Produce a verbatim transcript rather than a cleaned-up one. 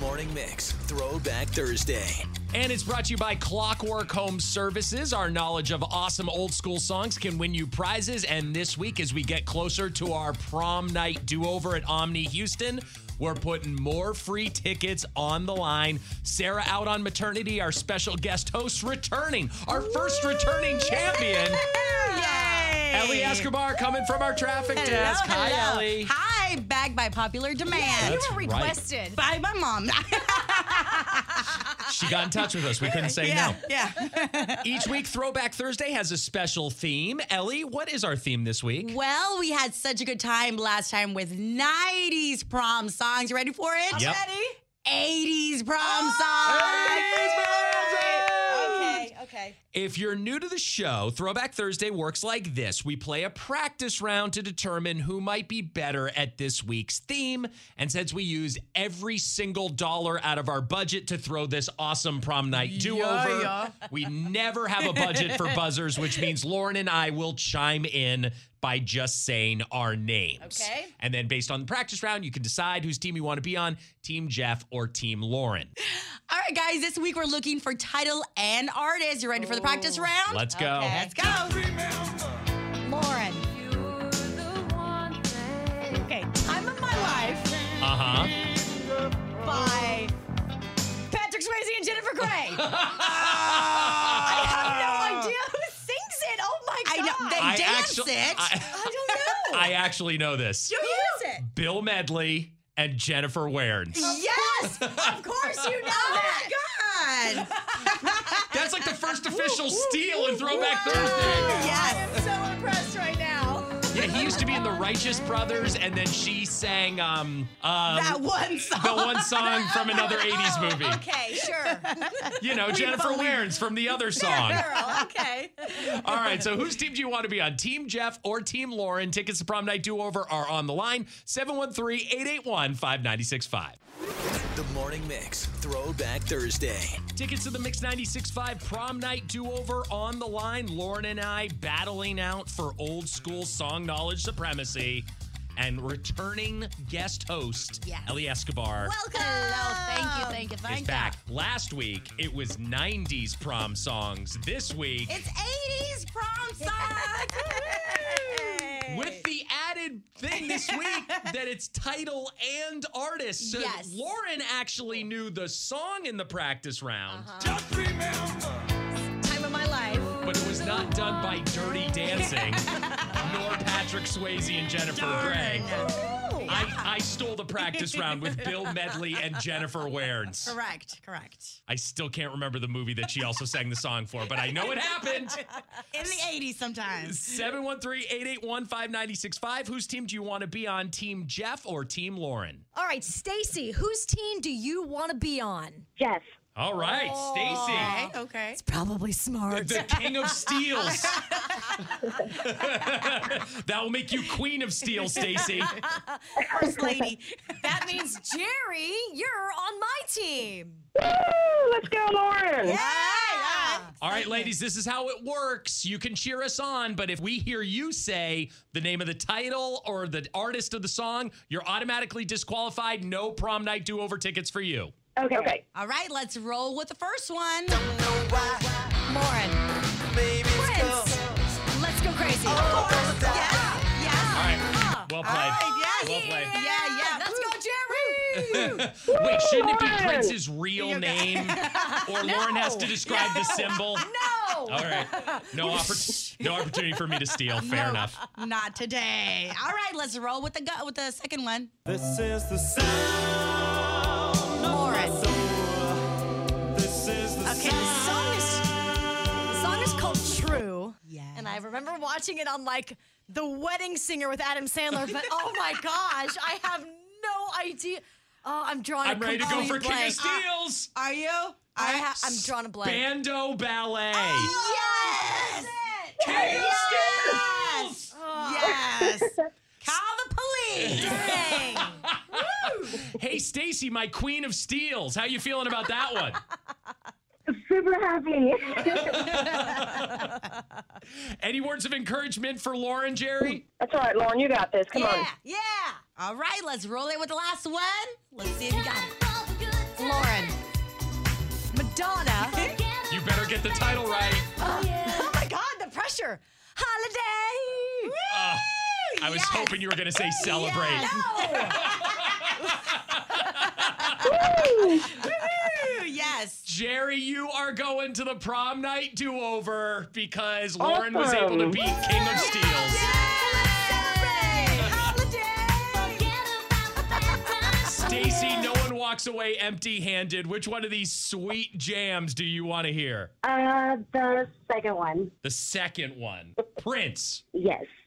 Morning Mix, Throwback Thursday. And it's brought to you by Clockwork Home Services. Our knowledge of awesome old school songs can win you prizes. And this week, as we get closer to our prom night do-over at Omni Houston, we're putting more free tickets on the line. Sarah out on maternity, our special guest host returning, our first returning champion. Yay! Ellie Escobar coming from our traffic Hello, desk. Hi, hello. Ellie. Hi, bagged by popular demand. That's you were right. requested. By my mom. She got in touch with us. We couldn't say yeah, no. yeah. Each week, Throwback Thursday has a special theme. Ellie, what is our theme this week? Well, we had such a good time last time with nineties prom songs. You ready for it? Yep. Ready? eighties prom Oh, songs. eighties prom songs. Okay, okay. If you're new to the show, Throwback Thursday works like this. We play a practice round to determine who might be better at this week's theme. And since we use every single dollar out of our budget to throw this awesome prom night do-over, yeah. we never have a budget for buzzers, which means Lauren and I will chime in by just saying our names. Okay. And then based on the practice round, you can decide whose team you want to be on, Team Jeff or Team Lauren. All right, guys, this week we're looking for title and artist. You ready for the practice round? Let's go. Okay. Let's go. Lauren. Okay, Time of My Life Uh-huh. by Patrick Swayze and Jennifer Grey. I have no idea who sings it. Oh my I God. know. They I dance actu- it. I- I don't know. I actually know this. Who is it? Bill Medley and Jennifer Weirns. yes. Of course you know Oh, that. my God. That's like the first official steal in Throwback Thursday. Yes. I am so impressed right now. Yeah, he used to be in the Righteous Brothers, and then she sang um, um That one song. the one song from another eighties Oh, movie. Okay, sure. You know, Jennifer Weirns from the other song. Girl, okay. All right, so whose team do you want to be on? Team Jeff or Team Lauren? Tickets to Prom Night Do-Over are on the line. seven one three, eight eight one, five nine six five. The Morning Mix, Throwback Thursday. Tickets to the Mix ninety-six point five Prom Night Do-Over on the line. Lauren and I battling out for old school song knowledge supremacy. And returning guest host, Yes. Ellie Escobar, Welcome. Hello. Thank you. Thank you. is Thank you. back. Last week, it was nineties prom songs. This week, It's eighties prom songs. with the added thing this week that it's title and artist. So Yes. Lauren actually knew the song in the practice round, Time of My Life. but it was not done by Dirty Dancing, nor Patrick Swayze and Jennifer Grey. I, I stole the practice round with Bill Medley and Jennifer Weirns. Correct. Correct. I still can't remember the movie that she also sang the song for, but I know it happened. In the eighties sometimes. seven one three, eight eight one, five nine six five. Whose team do you want to be on? Team Jeff or Team Lauren? All right, Stacy, whose team do you want to be on? Jeff. All right, Stacy. Okay. Okay. Probably smart. The king of steals. That will make you queen of steel, Stacy. First lady. That means, Jerry, you're on my team. Woo! Let's go, Lauren. Yeah. All right, ladies, this is how it works. You can cheer us on, but if we hear you say the name of the title or the artist of the song, you're automatically disqualified. No prom night do-over tickets for you. Okay. Okay. All right. Let's roll with the first one. Lauren. Prince. Let's go crazy. Yes. Yes. All right, Ah. well All played. right. Yes. Well played. Yeah. Yeah. Let's go, Jerry. Wait, shouldn't it be Lauren! Prince's real name? Or Lauren has to describe the symbol? No. All right. No, oppor- no opportunity for me to steal. Fair No, enough. Not today. All right. Let's roll with the gu- with the second one. This is the sound. Lauren. This is the Okay, the song is the song is called True. Yeah. And I remember watching it on like The Wedding Singer with Adam Sandler, but oh my gosh, I have no idea. Oh, I'm drawing I'm a ready to go for complete King of blank. Steals. Are you? I ha- I'm drawing a blank. Bando Ballet. Yes! King of Steals. Yes. Call the police. Dang. Hey, Stacy, my queen of steals. How you feeling about that one? Super happy. Any words of encouragement for Lauren, Jerry? That's all right, Lauren. You got this. Come Yeah, on. yeah. All right, let's roll it with the last one. Let's see if you got it. get the title right. Oh my God, the pressure. Holiday. Uh, I was Yes. hoping you were going to say celebrate. Woo, yes. Jerry, you are going to the prom night do-over because Lauren was able to Awesome. beat King of Steels. Stacy, no one walks away empty-handed. Which one of these sweet jams do you want to hear? Uh, the second one. The second one. Prince. Yes.